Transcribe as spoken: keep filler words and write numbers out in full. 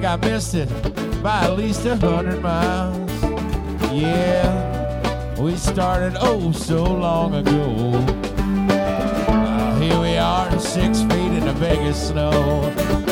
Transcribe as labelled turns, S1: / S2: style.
S1: I missed it by at least a hundred miles. Yeah, we started oh so long ago. Now here we are, six feet in the Vegas snow.